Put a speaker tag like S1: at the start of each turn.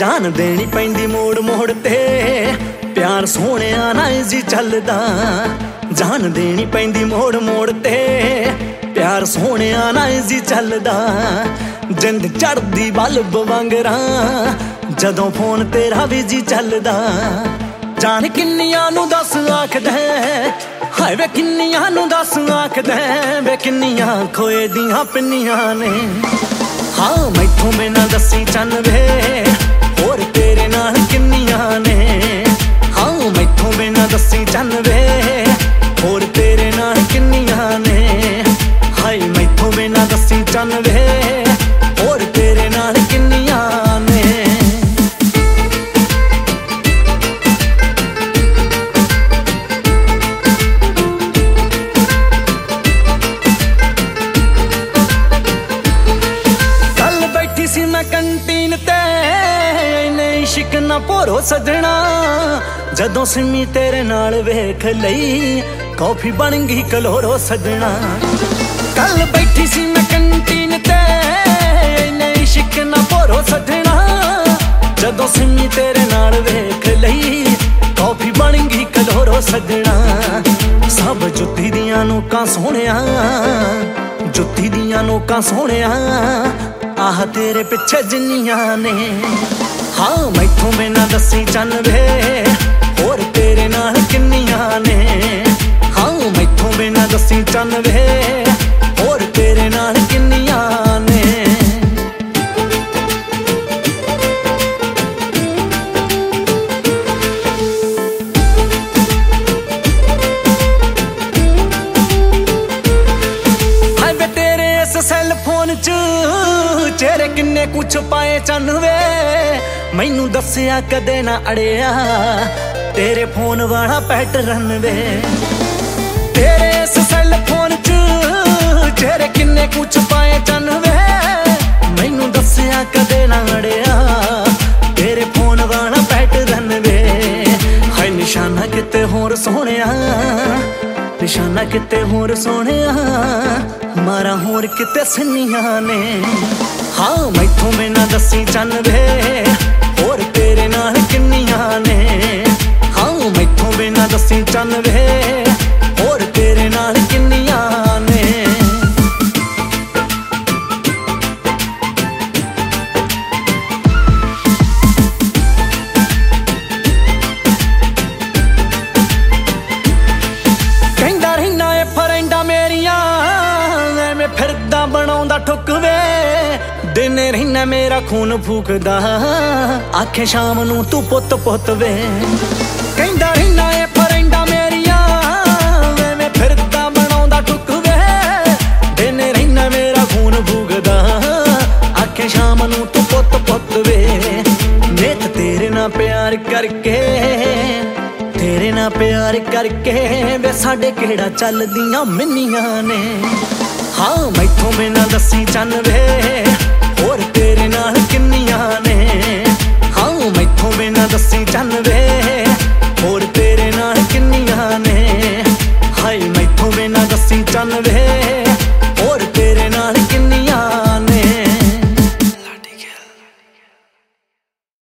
S1: जान देनी पैंदी मोड़ मोड़ ते प्यार सोहणिया ना जी चलदा। जान देनी पैंदी मोड़ मोड़ ते प्यार सोहणिया ना जी चलदा। जिंद चढ़दी बल्ब वांगरा जदों फोन तेरा भी जी चलदा। जान किन्नियां नू दस आखदा हाय वे किन्नियां नू दस आखदा वे किन्नियां खोए दियां पिन्नियां ने। हाँ मैथों बिना दसी चन वे होर तेरे नाल किन्नियां ने। हाँ मैथों बिना दसी चन वे होर तेरे नाल किन्नियां ने। हाय मैथों बिना दसी चन वे होर तेरे नाल किन्नियां ने। मैं कंटीन ते नहीं इश्क ना भोरो सजना। जदों सिमी तेरे नाल वेख लई कॉफी बन गई कलोरो सजना। कल बैठी सी मैं कंटीन ते नहीं इश्क ना भोरो सजना। जदों सिमी तेरे नाल वेख लई कॉफी बन गई कलोरो सजना। सब जुत्ती दियां नोकां सोहणिया जुत्ती दियां नोकां सोहणिया आह तेरे पिछे जिन्नियां ने। हाँ मैथों बिना दसी चन वे होर तेरे नाल किन्नियां ने। हाँ मैथों बिना दसी चन वे होर तेरे नाल किन्नियां ने। हाय वे तेरे इस सैल फोन च चेहरे किन्ने कुछ पाए चन वे मैनू दसिया कदे ना अड़िया तेरे फोन वाला पैटर्न वे। तेरे इस सैल फोन च चेहरे किन्ने कुछ पाए चन वे मैनू दसिया कदे ना अड़िया तेरे फोन वाला पैटर्न वे। हाय निशाना किते होर सोहणिया निशाना किते होर सोहणिया मारा होर किते सिन्नियां ने। हाँ मैथों बिना दसी चन वे होर तेरे नाल किन्नियां ने। हाँ मैथों बिना दसी चन वे होर तेरे नाल किन्नियां ने। कहंदा रहना ए फ्रेंडा मेरियां मैं फिरदा बनाउंदा ठुक वे। दिन रहना मेरा खून फूकदा आखे शाम नू तू पुत पुत वे। कहंदा रहना ए फ्रेंडा मेरियां मैं फिरदा बनाउंदा ठुक वे। दिन रहना मेरा खून फूकदा आखे शाम नू तू पुत पुत वे। नित तेरे नाल प्यार करके तेरे नाल प्यार करके वे साडे केड़ा चलदियां मिन्नियां ने। हाँ मैथों बिना दसी चन वे होर तेरे नाल किन्नियां ने। हाँ मैथों बिना दसी चन वे